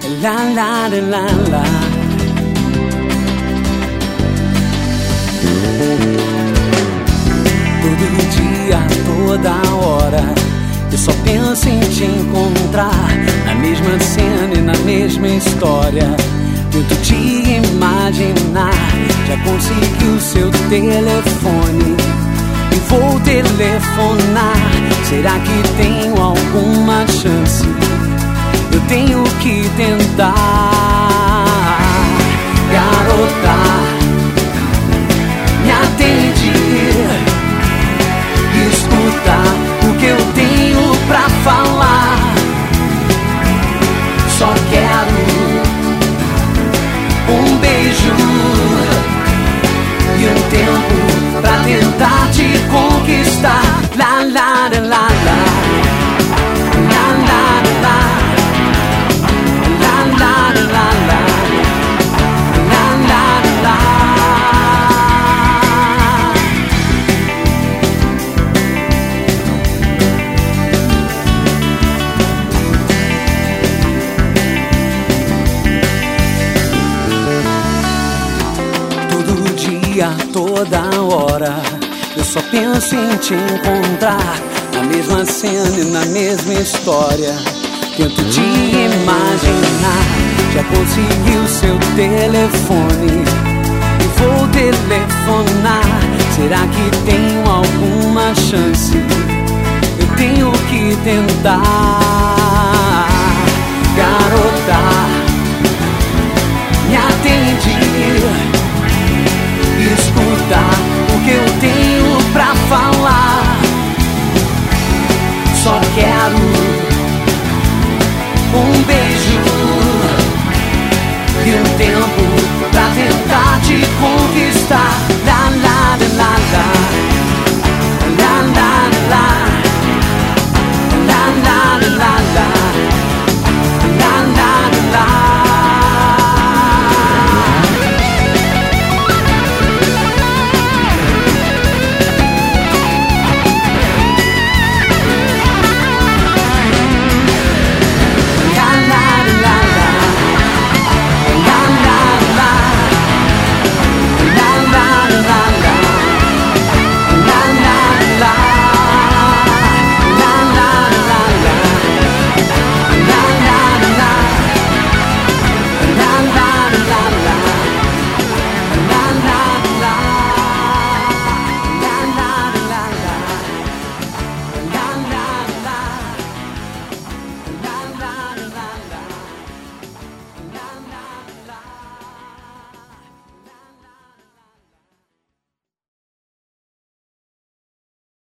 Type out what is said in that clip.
La la la la la. Todo dia, toda hora, eu só penso em te encontrar, na mesma cena e na mesma história. Tento te imaginar. Já consegui o seu telefone e vou telefonar. Será que tenho alguma chance? Eu tenho que tentar. Garota, me atende, escuta o que eu tenho pra falar. Só quero um beijo e um tempo pra tentar te conquistar. La la la la la, la la la, la la la la, la la la. Todo dia, toda hora, eu só penso em te encontrar, na mesma cena e na mesma história. Tento te imaginar. Já consegui o seu telefone e vou telefonar. Será que tenho alguma chance? Eu tenho que tentar.